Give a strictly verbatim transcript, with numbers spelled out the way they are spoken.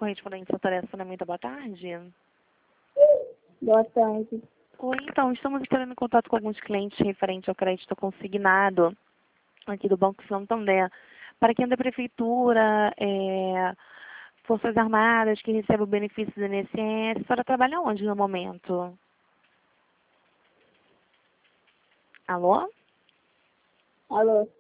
correspondente ao Telefonamento, boa tarde. Boa tarde. Oi, então, estamos entrando em contato com alguns clientes referentes ao crédito consignado aqui do Banco Santander. Para quem é da Prefeitura, é, Forças Armadas, que recebe o benefício do I N S S, a senhora trabalha onde no momento? Alô? Alô?